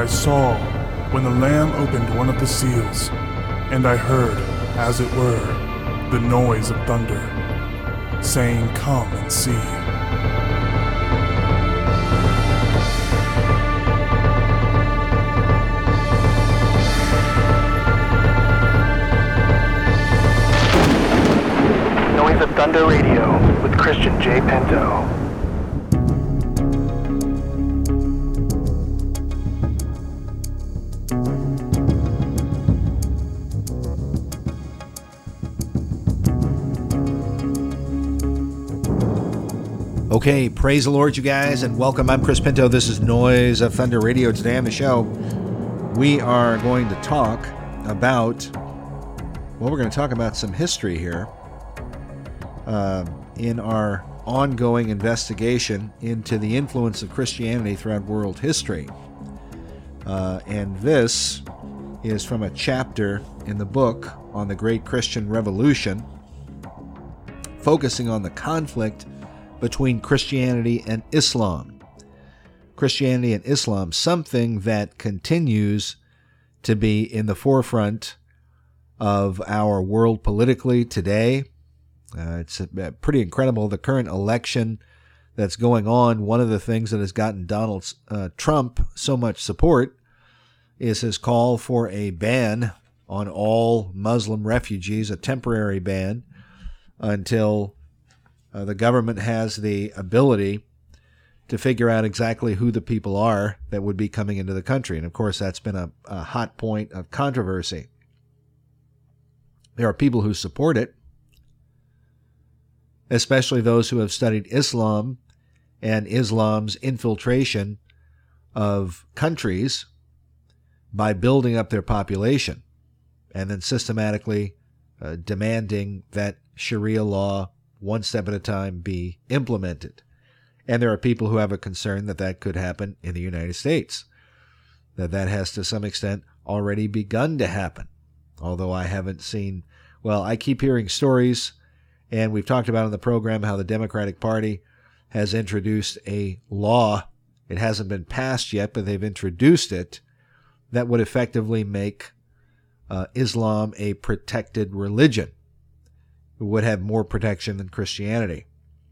I saw when the Lamb opened one of the seals, and I heard, as it were, the noise of thunder, saying, "Come and see." Noise of Thunder Radio with Christian J. Pinto. Okay, praise the Lord, you guys, and welcome. I'm Chris Pinto. This is Noise of Thunder Radio. Today on the show, we are going to talk about, we're going to talk about some history here in our ongoing investigation into the influence of Christianity throughout world history. And this is from a chapter in the book on the Great Christian Revolution, focusing on the conflict between Christianity and Islam. Christianity and Islam, something that continues to be in the forefront of our world politically today. It's pretty incredible, the current election that's going on. One of the things that has gotten Donald Trump so much support is his call for a ban on all Muslim refugees, a temporary ban until the government has the ability to figure out exactly who the people are that would be coming into the country. And of course, that's been a hot point of controversy. There are people who support it, especially those who have studied Islam and Islam's infiltration of countries by building up their population and then systematically demanding that Sharia law, one step at a time, be implemented. And there are people who have a concern that that could happen in the United States, that has to some extent already begun to happen. Although I haven't seen, I keep hearing stories, and we've talked about on the program how the Democratic Party has introduced a law. It hasn't been passed yet, but they've introduced it that would effectively make Islam a protected religion. Would have more protection than Christianity.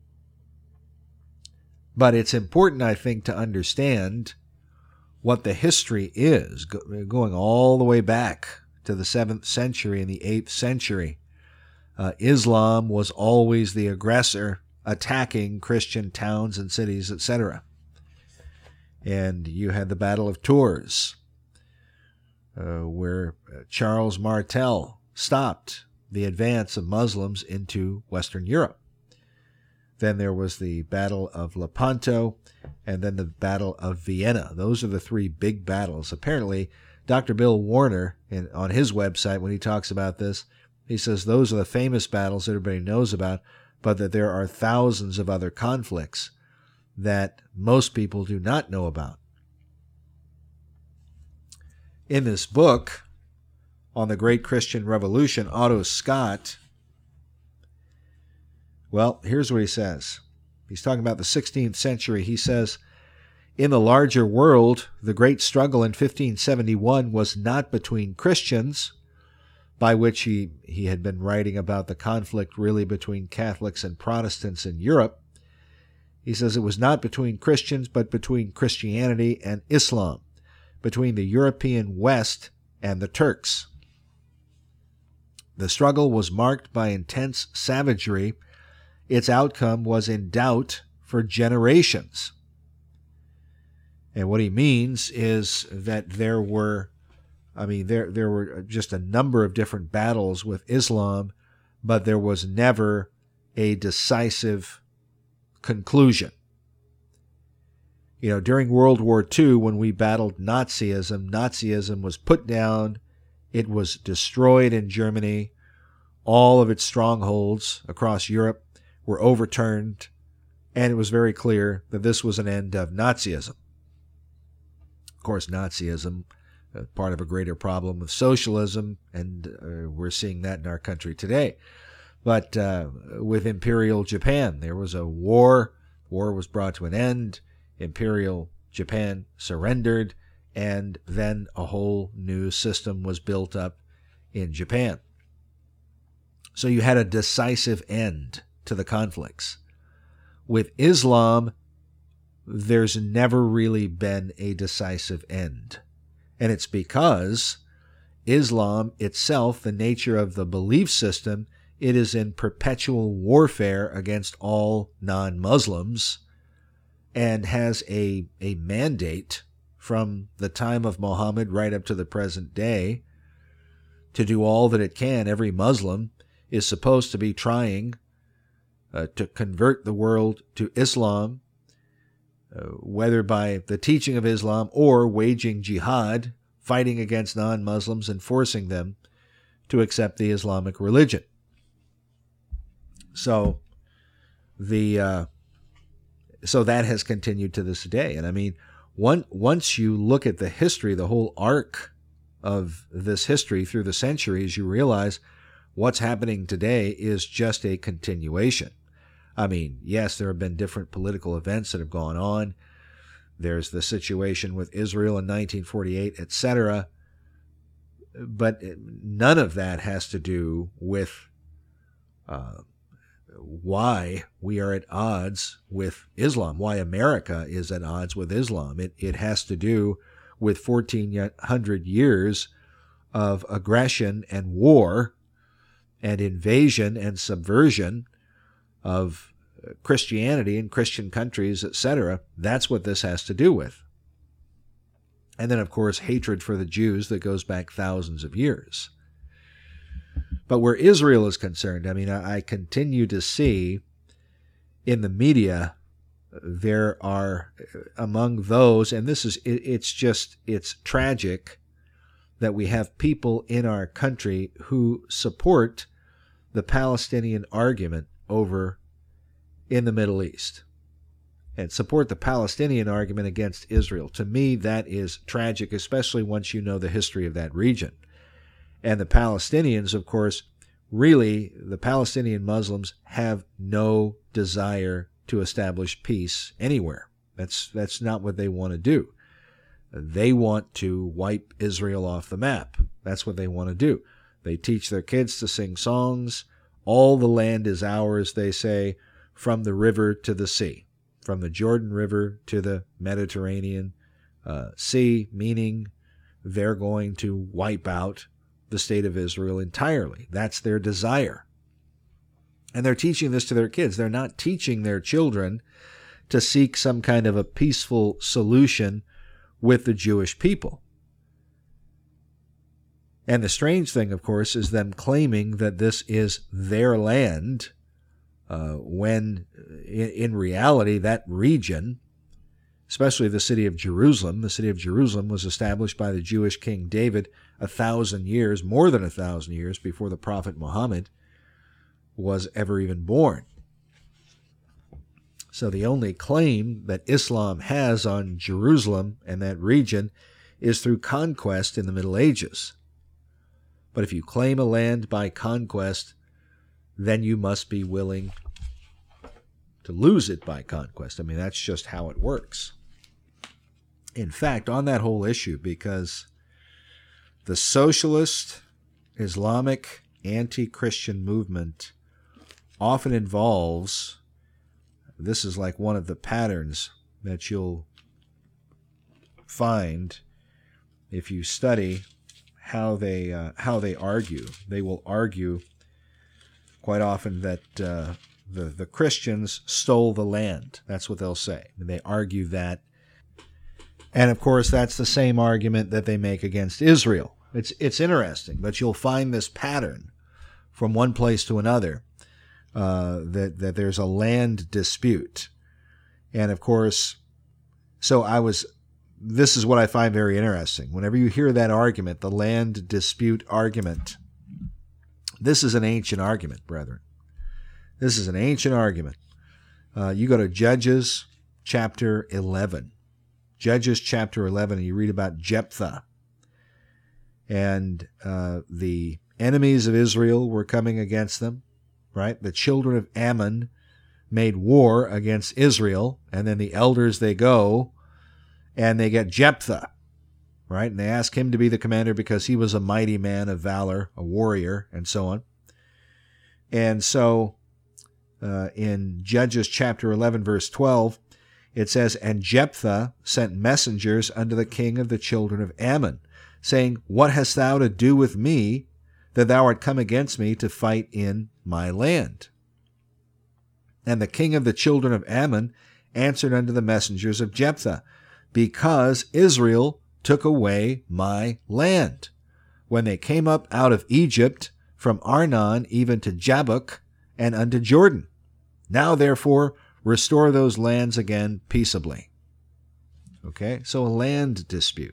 But it's important, I think, to understand what the history is, going all the way back to the 7th century and the 8th century. Islam was always the aggressor, attacking Christian towns and cities, etc. And you had the Battle of Tours, where Charles Martel stopped the advance of Muslims into Western Europe. Then there was the Battle of Lepanto, and then the Battle of Vienna. Those are the three big battles. Apparently, Dr. Bill Warner, on his website, when he talks about this, he says those are the famous battles that everybody knows about, but that there are thousands of other conflicts that most people do not know about. In this book on the Great Christian Revolution, Otto Scott, here's what he says. He's talking about the 16th century. He says, in the larger world, the great struggle in 1571 was not between Christians, by which he had been writing about the conflict really between Catholics and Protestants in Europe. He says it was not between Christians, but between Christianity and Islam, between the European West and the Turks. The struggle was marked by intense savagery. Its outcome was in doubt for generations. And what he means is that there were just a number of different battles with Islam, but there was never a decisive conclusion. During World War II, when we battled Nazism was put down. It was destroyed in Germany. All of its strongholds across Europe were overturned, and it was very clear that this was an end of Nazism. Of course, Nazism, part of a greater problem of socialism, and we're seeing that in our country today. But with Imperial Japan, there was a war. War was brought to an end. Imperial Japan surrendered, and then a whole new system was built up in Japan. So you had a decisive end to the conflicts. With Islam, there's never really been a decisive end. And it's because Islam itself, the nature of the belief system, it is in perpetual warfare against all non-Muslims and has a mandate from the time of Muhammad right up to the present day to do all that it can. Every Muslim is supposed to be trying to convert the world to Islam, whether by the teaching of Islam or waging jihad, fighting against non-Muslims and forcing them to accept the Islamic religion. So so that has continued to this day. And I mean, once you look at the history, the whole arc of this history through the centuries, you realize what's happening today is just a continuation. I mean, yes, there have been different political events that have gone on. There's the situation with Israel in 1948, etc. But none of that has to do with why we are at odds with Islam, why America is at odds with Islam. It has to do with 1,400 years of aggression and war and invasion and subversion of Christianity in Christian countries, etc. That's what this has to do with. And then, of course, hatred for the Jews that goes back thousands of years. But where Israel is concerned, I mean, I continue to see in the media, there are among those, and this is, it's tragic that we have people in our country who support the Palestinian argument over in the Middle East and support the Palestinian argument against Israel. To me, that is tragic, especially once you know the history of that region. And the Palestinians, of course, really, the Palestinian Muslims have no desire to establish peace anywhere. That's not what they want to do. They want to wipe Israel off the map. That's what they want to do. They teach their kids to sing songs. All the land is ours, they say, from the river to the sea, from the Jordan River to the Mediterranean Sea, meaning they're going to wipe out the state of Israel entirely. That's their desire. And they're teaching this to their kids. They're not teaching their children to seek some kind of a peaceful solution with the Jewish people. And the strange thing, of course, is them claiming that this is their land, when in reality that region, especially the city of Jerusalem was established by the Jewish King David 1,000 years, more than 1,000 years before the prophet Muhammad was ever even born. So the only claim that Islam has on Jerusalem and that region is through conquest in the Middle Ages. But if you claim a land by conquest, then you must be willing to lose it by conquest. I mean, that's just how it works. In fact, on that whole issue, because the socialist, Islamic, anti-Christian movement often involves, this is like one of the patterns that you'll find if you study how they argue. They will argue quite often that the Christians stole the land. That's what they'll say. And they argue that. And of course, that's the same argument that they make against Israel. It's interesting, but you'll find this pattern from one place to another, that there's a land dispute. And of course, this is what I find very interesting. Whenever you hear that argument, the land dispute argument, this is an ancient argument, brethren. This is an ancient argument. You go to Judges chapter 11. Judges chapter 11, and you read about Jephthah. And the enemies of Israel were coming against them, right? The children of Ammon made war against Israel, and then the elders, they go, and they get Jephthah. right? And they asked him to be the commander because he was a mighty man of valor, a warrior, and so on. And so in Judges chapter 11, verse 12, it says, "And Jephthah sent messengers unto the king of the children of Ammon, saying, What hast thou to do with me, that thou art come against me to fight in my land? And the king of the children of Ammon answered unto the messengers of Jephthah, Because Israel took away my land, when they came up out of Egypt, from Arnon even to Jabbok, and unto Jordan. Now therefore restore those lands again peaceably." Okay, so a land dispute.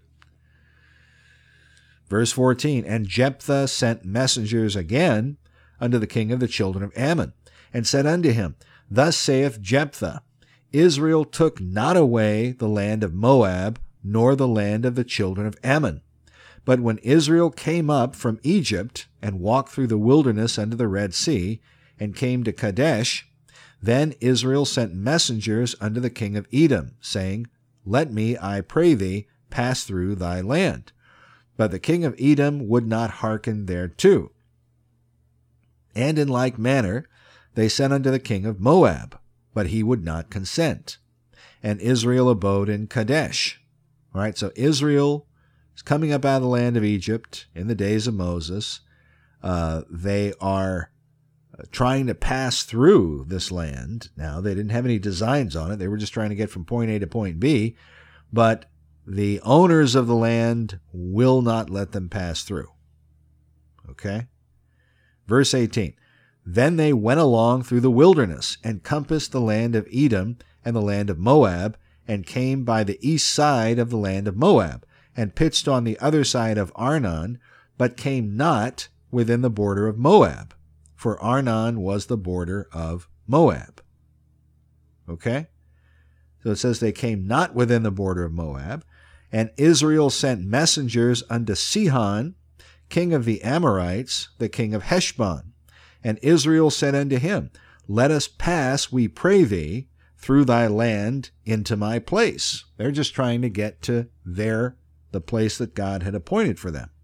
Verse 14, "And Jephthah sent messengers again unto the king of the children of Ammon, and said unto him, Thus saith Jephthah, Israel took not away the land of Moab, nor the land of the children of Ammon. But when Israel came up from Egypt, and walked through the wilderness unto the Red Sea, and came to Kadesh, then Israel sent messengers unto the king of Edom, saying, Let me, I pray thee, pass through thy land. But the king of Edom would not hearken thereto. And in like manner they sent unto the king of Moab, but he would not consent. And Israel abode in Kadesh." All right, so Israel is coming up out of the land of Egypt in the days of Moses. They are trying to pass through this land. Now, they didn't have any designs on it. They were just trying to get from point A to point B. But the owners of the land will not let them pass through. Okay? Verse 18, "Then they went along through the wilderness, and compassed the land of Edom and the land of Moab, and came by the east side of the land of Moab, and pitched on the other side of Arnon, but came not within the border of Moab, for Arnon was the border of Moab." Okay? So it says they came not within the border of Moab. "And Israel sent messengers unto Sihon, king of the Amorites, the king of Heshbon. And Israel said unto him, Let us pass, we pray thee, through thy land into my place." They're just trying to get to the place that God had appointed for them.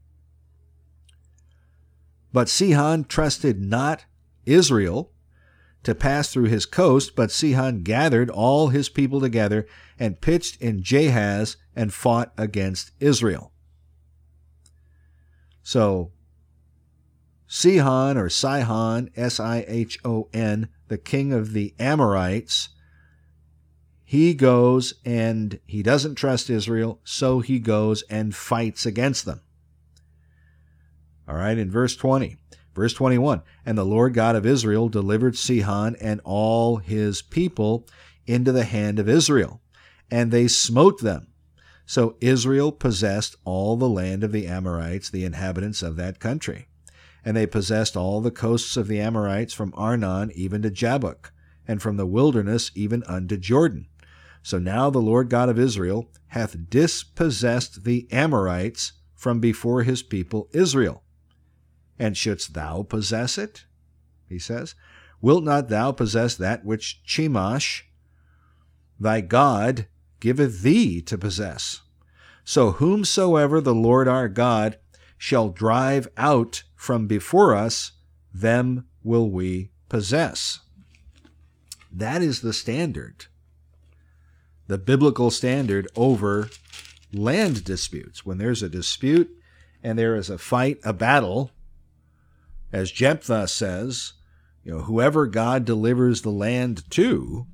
"But Sihon trusted not Israel to pass through his coast, but Sihon gathered all his people together and pitched in Jahaz and fought against Israel." So Sihon, or Sihon, Sihon, the king of the Amorites, he goes and he doesn't trust Israel, so he goes and fights against them. All right, in verse 20. Verse 21, "And the Lord God of Israel delivered Sihon and all his people into the hand of Israel, and they smote them. So Israel possessed all the land of the Amorites, the inhabitants of that country. And they possessed all the coasts of the Amorites from Arnon even to Jabbok, and from the wilderness even unto Jordan. So now the Lord God of Israel hath dispossessed the Amorites from before his people Israel. And shouldst thou possess it?" He says, "Wilt not thou possess that which Chemosh, thy God, giveth thee to possess? So whomsoever the Lord our God shall drive out from before us, them will we possess." That is the standard, the biblical standard over land disputes. When there's a dispute and there is a fight, a battle, as Jephthah says, whoever God delivers the land to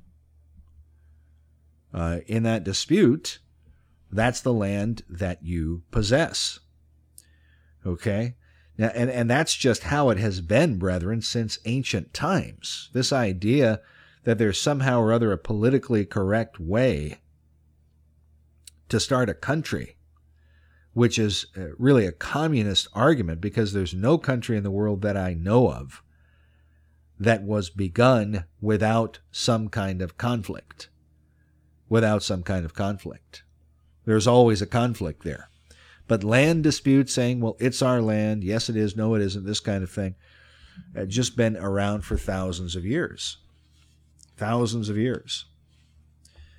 in that dispute, that's the land that you possess. Okay? Now, and that's just how it has been, brethren, since ancient times. This idea that there's somehow or other a politically correct way to start a country, which is really a communist argument, because there's no country in the world that I know of that was begun without some kind of conflict. Without some kind of conflict. There's always a conflict there. But land disputes, saying, well, it's our land, yes it is, no it isn't, this kind of thing, it's just been around for thousands of years. Thousands of years.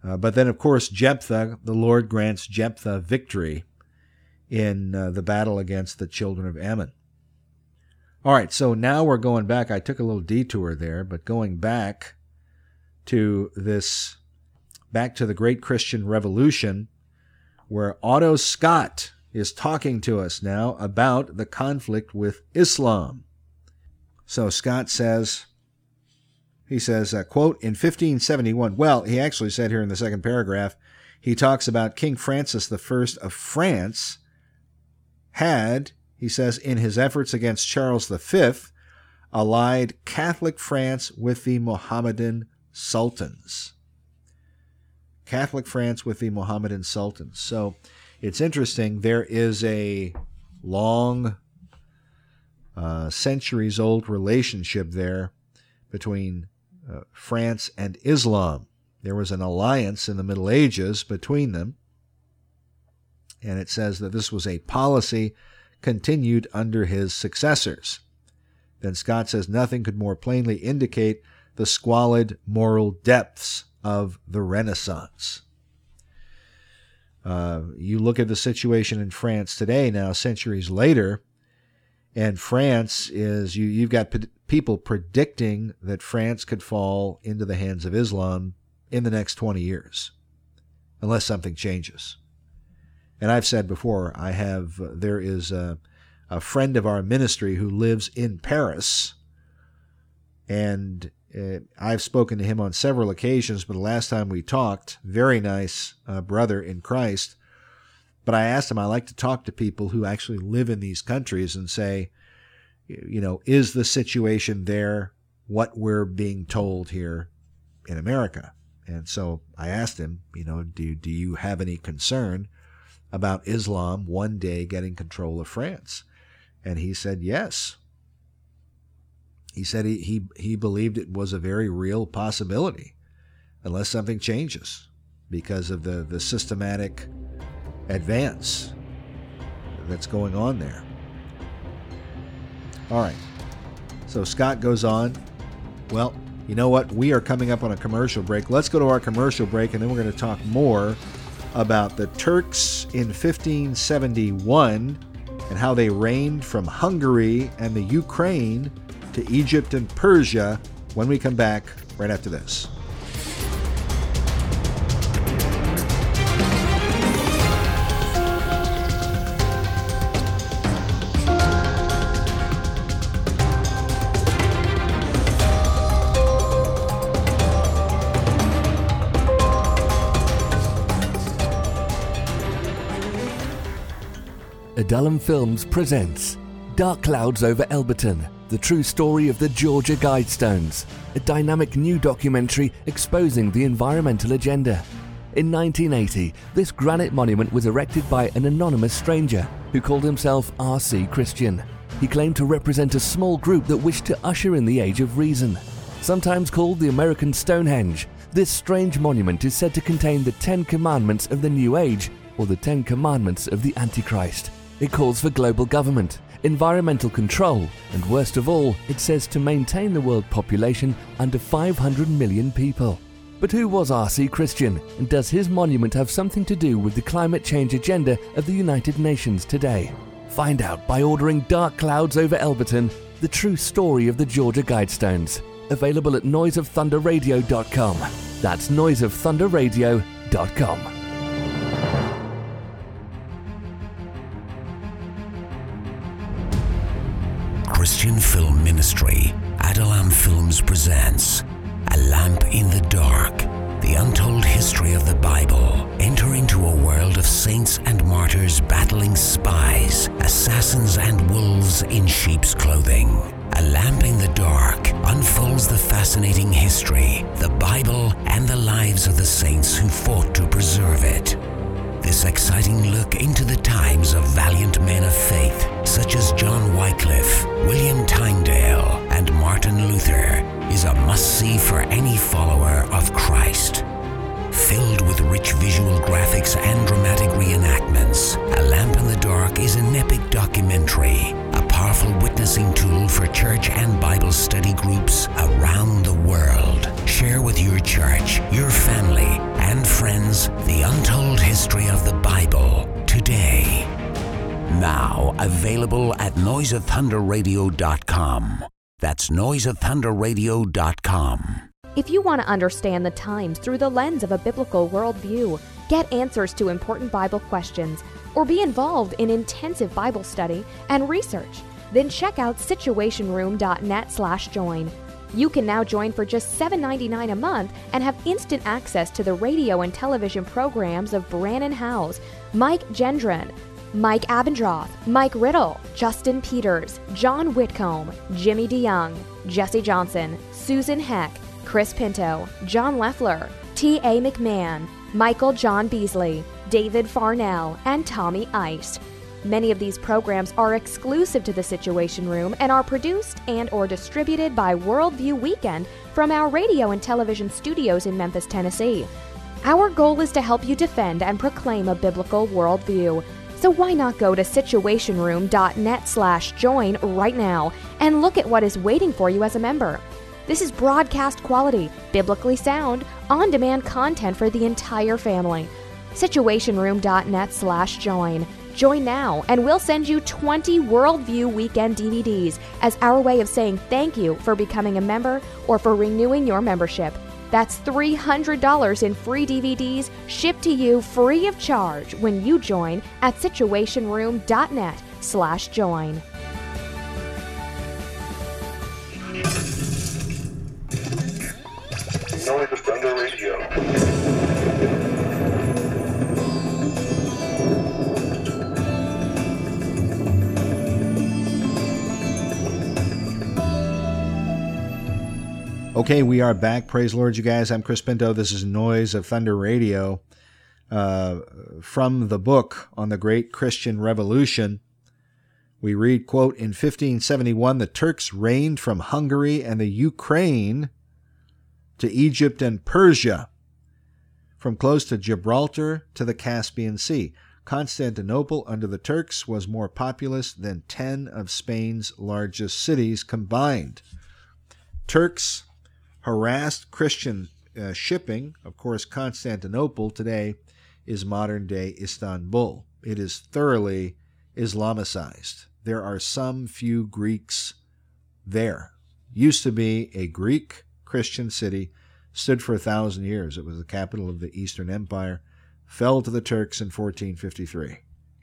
But then, of course, Jephthah, the Lord grants Jephthah victory in the battle against the children of Ammon. All right, so now we're going back. I took a little detour there, but going back to the Great Christian Revolution, where Otto Scott is talking to us now about the conflict with Islam. So Scott says, quote, in 1571, well, he actually said here in the second paragraph, he talks about King Francis I of France had, he says, in his efforts against Charles V, allied Catholic France with the Mohammedan sultans. Catholic France with the Mohammedan sultans. So it's interesting. There is a long, centuries-old relationship there between France and Islam. There was an alliance in the Middle Ages between them, and it says that this was a policy continued under his successors. Then Scott says nothing could more plainly indicate the squalid moral depths of the Renaissance. You look at the situation in France today, now centuries later, and France is, you've got people predicting that France could fall into the hands of Islam in the next 20 years, unless something changes. And I've said before, there is a friend of our ministry who lives in Paris, and I've spoken to him on several occasions, but the last time we talked, very nice brother in Christ, but I asked him, I like to talk to people who actually live in these countries and say, is the situation there what we're being told here in America? And so I asked him, do you have any concern about Islam one day getting control of France? And he said yes. He said he believed it was a very real possibility unless something changes because of the systematic advance that's going on there. All right. So Scott goes on. Well, you know what? We are coming up on a commercial break. Let's go to our commercial break, and then we're going to talk more about the Turks in 1571 and how they reigned from Hungary and the Ukraine to Egypt and Persia when we come back right after this. Adullam Films presents Dark Clouds Over Elberton, the true story of the Georgia Guidestones, a dynamic new documentary exposing the environmental agenda. In 1980, this granite monument was erected by an anonymous stranger who called himself R.C. Christian. He claimed to represent a small group that wished to usher in the Age of Reason. Sometimes called the American Stonehenge, this strange monument is said to contain the 10 Commandments of the New Age, or the 10 Commandments of the Antichrist. It calls for global government, environmental control, and worst of all, it says to maintain the world population under 500 million people. But who was R.C. Christian, and does his monument have something to do with the climate change agenda of the United Nations today? Find out by ordering Dark Clouds Over Elberton, the true story of the Georgia Guidestones. Available at noiseofthunderradio.com. That's noiseofthunderradio.com. Christian Film Ministry, Adullam Films presents A Lamp in the Dark, the untold history of the Bible. Enter into a world of saints and martyrs battling spies, assassins and wolves in sheep's clothing. A Lamp in the Dark unfolds the fascinating history, the Bible, and the lives of the saints who fought to preserve it. This exciting look into the times of valiant men of faith, such as John Wycliffe, William Tyndale, and Martin Luther, is a must-see for any follower of Christ. Filled with rich visual graphics and dramatic reenactments, A Lamp in the Dark is an epic documentary, a powerful witnessing tool for church and Bible study groups around the world. Share with your church, your family, and friends history of the Bible today. Now available at noiseofthunderradio.com. That's noiseofthunderradio.com. If you want to understand the times through the lens of a biblical worldview, get answers to important Bible questions, or be involved in intensive Bible study and research, then check out situationroom.net/join. You can now join for just $7.99 a month and have instant access to the radio and television programs of Brannon Howse, Mike Gendron, Mike Abendroth, Mike Riddle, Justin Peters, John Whitcomb, Jimmy DeYoung, Jesse Johnson, Susan Heck, Chris Pinto, John Leffler, T.A. McMahon, Michael John Beasley, David Farnell, and Tommy Ice. Many of these programs are exclusive to the Situation Room and are produced and or distributed by Worldview Weekend from our radio and television studios in Memphis, Tennessee. Our goal is to help you defend and proclaim a biblical worldview. So why not go to situationroom.net/join right now and look at what is waiting for you as a member. This is broadcast quality, biblically sound, on-demand content for the entire family. Situationroom.net/join. Join now, and we'll send you 20 Worldview Weekend DVDs as our way of saying thank you for becoming a member or for renewing your membership. That's $300 in free DVDs shipped to you free of charge when you join at situationroom.net/join. Noise of Thunder Radio. Okay, we are back. Praise the Lord, you guys. I'm Chris Pinto. This is Noise of Thunder Radio. From the book on the Great Christian Revolution, we read, quote, in 1571, the Turks reigned from Hungary and the Ukraine to Egypt and Persia, from close to Gibraltar to the Caspian Sea. Constantinople under the Turks was more populous than 10 of Spain's largest cities combined. Turks harassed Christian shipping. Of course, Constantinople today is modern-day Istanbul. It is thoroughly Islamicized. There are some few Greeks there. Used to be a Greek Christian city, stood for 1,000 years. It was the capital of the Eastern Empire, fell to the Turks in 1453.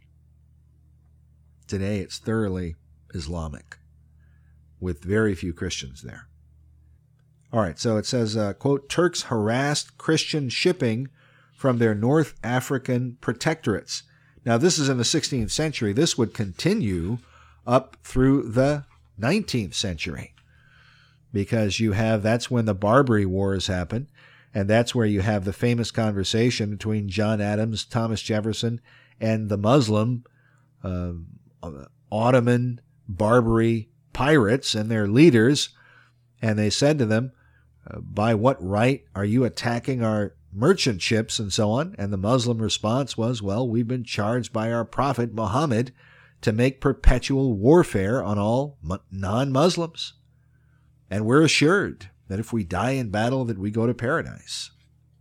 Today it's thoroughly Islamic, with very few Christians there. All right, so it says, quote, Turks harassed Christian shipping from their North African protectorates. Now, this is in the 16th century. This would continue up through the 19th century, because that's when the Barbary Wars happened, and that's where you have the famous conversation between John Adams, Thomas Jefferson, and the Muslim Ottoman Barbary pirates and their leaders, and they said to them, by what right are you attacking our merchant ships and so on? And the Muslim response was, well, we've been charged by our prophet Muhammad to make perpetual warfare on all non-Muslims. And we're assured that if we die in battle, that we go to paradise.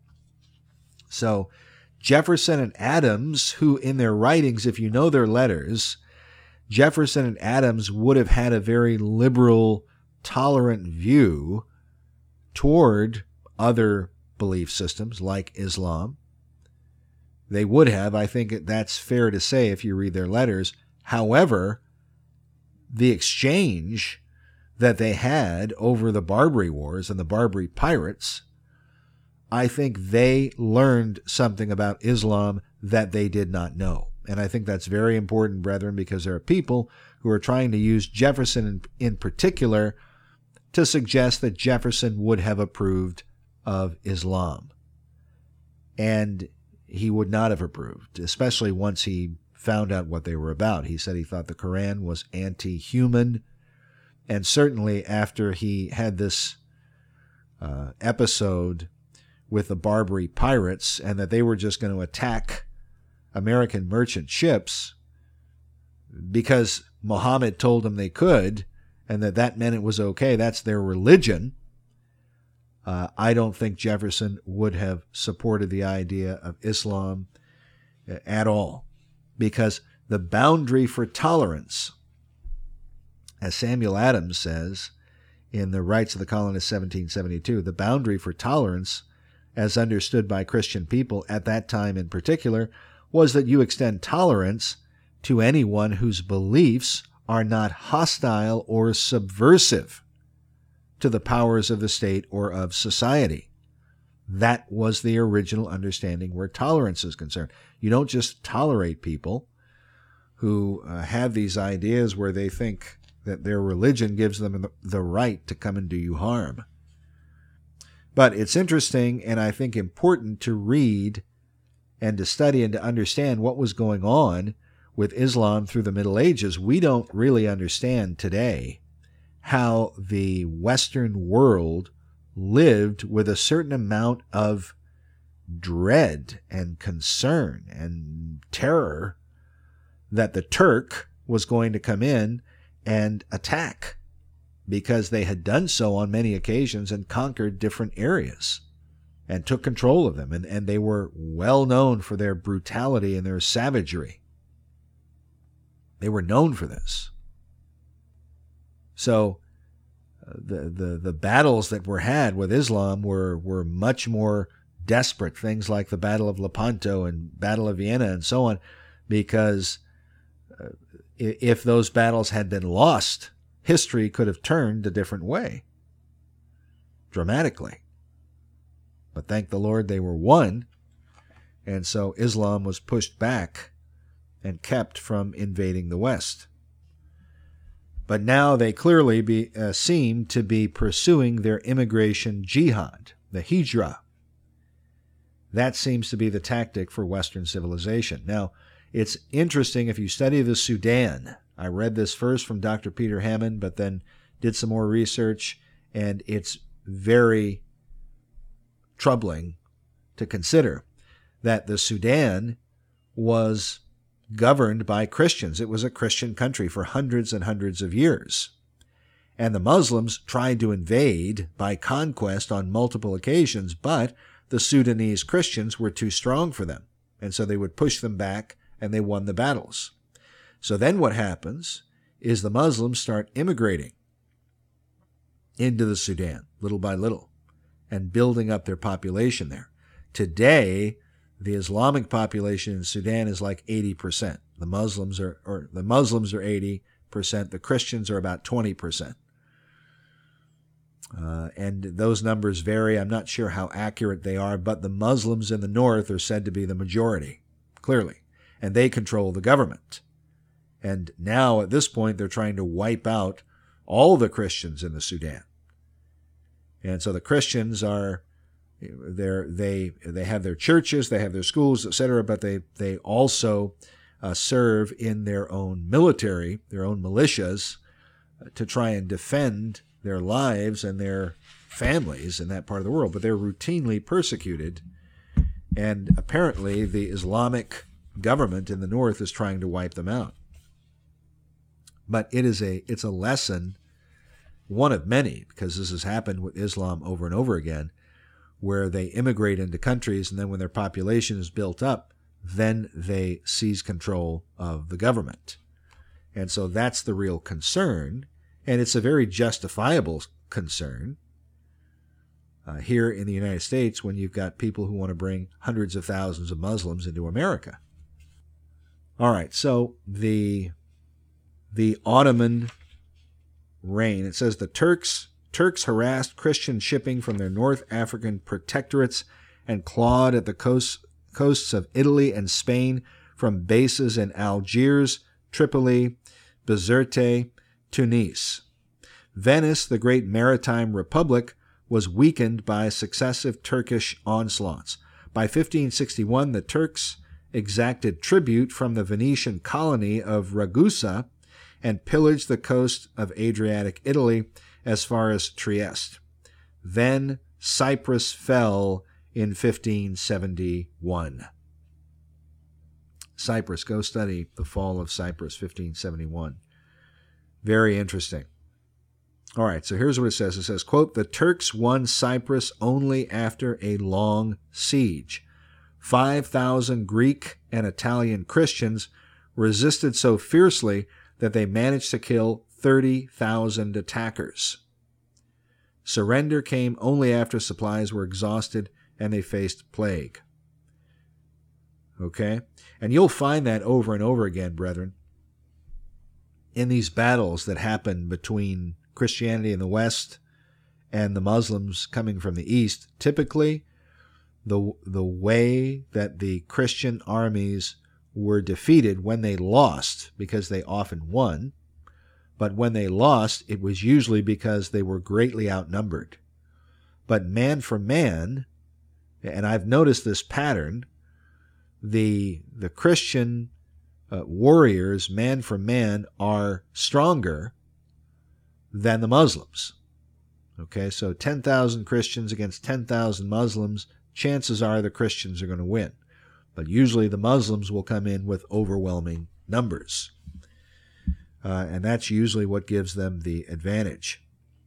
So Jefferson and Adams, who in their writings, if you know their letters, Jefferson and Adams would have had a very liberal, tolerant view toward other belief systems like Islam. They would have. I think that's fair to say if you read their letters. However, the exchange that they had over the Barbary Wars and the Barbary pirates, I think they learned something about Islam that they did not know. And I think that's very important, brethren, because there are people who are trying to use Jefferson in particular to suggest that Jefferson would have approved of Islam. And he would not have approved, especially once he found out what they were about. He said he thought the Quran was anti-human. And certainly after he had this episode with the Barbary pirates and that they were just going to attack American merchant ships because Muhammad told them they could, and that meant it was okay, that's their religion, I don't think Jefferson would have supported the idea of Islam at all, because the boundary for tolerance, as Samuel Adams says in The Rights of the Colonists, 1772, the boundary for tolerance, as understood by Christian people at that time in particular, was that you extend tolerance to anyone whose beliefs are not hostile or subversive to the powers of the state or of society. That was the original understanding where tolerance is concerned. You don't just tolerate people who have these ideas where they think that their religion gives them the right to come and do you harm. But it's interesting and I think important to read and to study and to understand what was going on with Islam through the Middle Ages. We don't really understand today how the Western world lived with a certain amount of dread and concern and terror that the Turk was going to come in and attack, because they had done so on many occasions and conquered different areas and took control of them. And they were well known for their brutality and their savagery. They were known for this. So the battles that were had with Islam were much more desperate, things like the Battle of Lepanto and Battle of Vienna and so on, because if those battles had been lost, history could have turned a different way, dramatically. But thank the Lord they were won, and so Islam was pushed back and kept from invading the West. But now they clearly seem to be pursuing their immigration jihad, the hijrah. That seems to be the tactic for Western civilization. Now, it's interesting if you study the Sudan. I read this first from Dr. Peter Hammond, but then did some more research, and it's very troubling to consider that the Sudan was governed by Christians. It was a Christian country for hundreds and hundreds of years. And the Muslims tried to invade by conquest on multiple occasions, but the Sudanese Christians were too strong for them. And so they would push them back, and they won the battles. So then what happens is the Muslims start immigrating into the Sudan, little by little, and building up their population there. Today, the Islamic population in Sudan is like 80%. The Muslims are 80%. The Christians are about 20%. And those numbers vary. I'm not sure how accurate they are, but the Muslims in the north are said to be the majority, clearly, and they control the government. And now at this point, they're trying to wipe out all the Christians in the Sudan. And so the Christians are they have their churches, they have their schools, etc., but they also serve in their own military, their own militias, to try and defend their lives and their families in that part of the world. But they're routinely persecuted, and apparently the Islamic government in the north is trying to wipe them out. But it's a lesson, one of many, because this has happened with Islam over and over again, where they immigrate into countries, and then when their population is built up, then they seize control of the government. And so that's the real concern, and it's a very justifiable concern here in the United States when you've got people who want to bring hundreds of thousands of Muslims into America. All right, so the Ottoman reign, it says the Turks harassed Christian shipping from their North African protectorates and clawed at the coasts of Italy and Spain from bases in Algiers, Tripoli, Bizerte, Tunis. Venice, the great maritime republic, was weakened by successive Turkish onslaughts. By 1561, the Turks exacted tribute from the Venetian colony of Ragusa and pillaged the coast of Adriatic Italy as far as Trieste. Then Cyprus fell in 1571. Cyprus, go study the fall of Cyprus, 1571. Very interesting. All right, so here's what it says. It says, quote, "The Turks won Cyprus only after a long siege. 5,000 Greek and Italian Christians resisted so fiercely that they managed to kill 30,000 attackers. Surrender came only after supplies were exhausted and they faced plague. Okay? And you'll find that over and over again, brethren, in these battles that happen between Christianity in the West and the Muslims coming from the East. Typically, the way that the Christian armies were defeated when they lost, because they often won, but when they lost, it was usually because they were greatly outnumbered. But man for man, and I've noticed this pattern, the Christian warriors, man for man, are stronger than the Muslims. Okay, so 10,000 Christians against 10,000 Muslims, chances are the Christians are going to win. But usually the Muslims will come in with overwhelming numbers. And that's usually what gives them the advantage.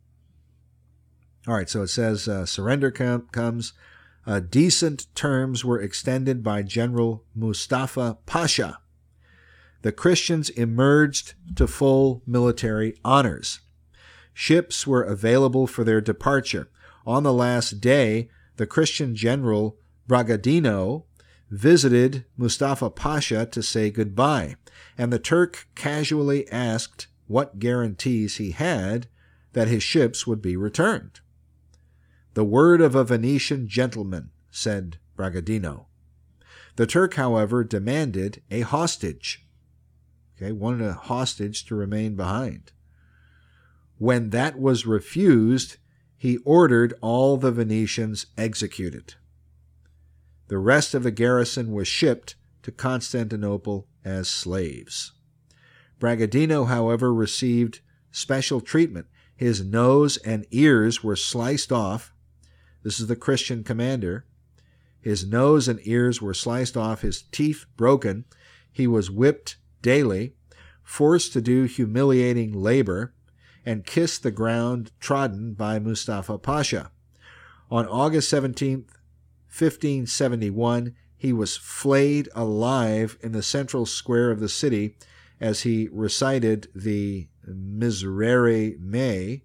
All right, so it says surrender comes. Decent terms were extended by General Mustafa Pasha. The Christians emerged to full military honors. Ships were available for their departure. On the last day, the Christian general Bragadino visited Mustafa Pasha to say goodbye, and the Turk casually asked what guarantees he had that his ships would be returned. "The word of a Venetian gentleman," said Bragadino. The Turk, however, demanded a hostage. Okay, wanted a hostage to remain behind. When that was refused, he ordered all the Venetians executed. The rest of the garrison was shipped to Constantinople as slaves. Bragadino, however, received special treatment. His nose and ears were sliced off. This is the Christian commander. His nose and ears were sliced off, his teeth broken. He was whipped daily, forced to do humiliating labor, and kiss the ground trodden by Mustafa Pasha. On August 17th, 1571, he was flayed alive in the central square of the city as he recited the Miserere Mei.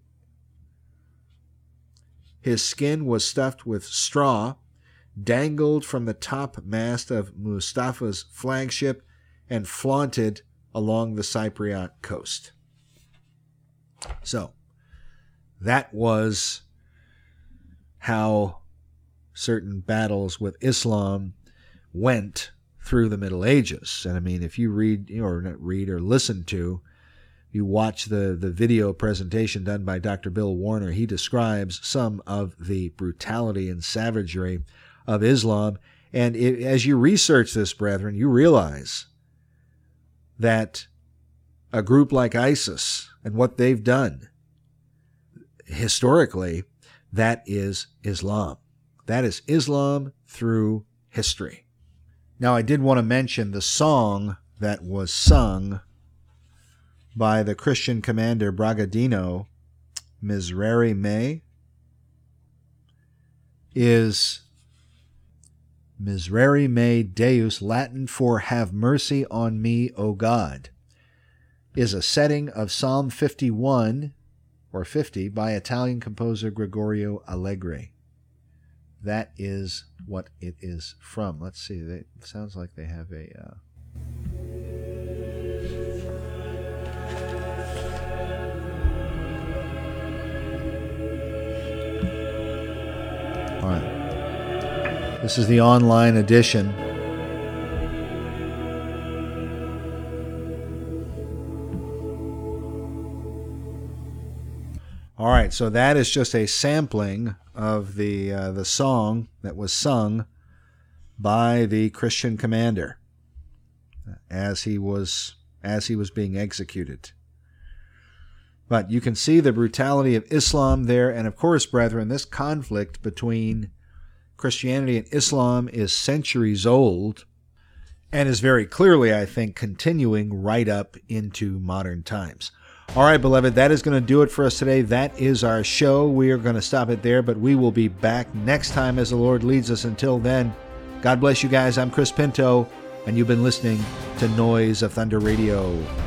His skin was stuffed with straw, dangled from the top mast of Mustafa's flagship, and flaunted along the Cypriot coast. So, that was how certain battles with Islam went through the Middle Ages. And I mean, if you read, or not read, or listen to, you watch the video presentation done by Dr. Bill Warner, he describes some of the brutality and savagery of Islam. And as you research this, brethren, you realize that a group like ISIS and what they've done, historically, that is Islam. That is Islam through history. Now, I did want to mention the song that was sung by the Christian commander Bragadino, Miserere Mei, is Miserere Mei Deus, Latin for Have Mercy on Me, O God, is a setting of Psalm 51 or 50 by Italian composer Gregorio Allegri. That is what it is from. Let's see. It sounds like they have a... All right. This is the online edition. All right, so that is just a sampling of the song that was sung by the Christian commander as he was being executed. But you can see the brutality of Islam there, and of course, brethren, this conflict between Christianity and Islam is centuries old and is very clearly, I think, continuing right up into modern times. All right, beloved, that is going to do it for us today. That is our show. We are going to stop it there, but we will be back next time as the Lord leads us. Until then, God bless you guys. I'm Chris Pinto, and you've been listening to Noise of Thunder Radio.